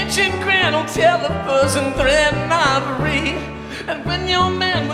ancient grand hotel of furs and thread and ivory. And when your man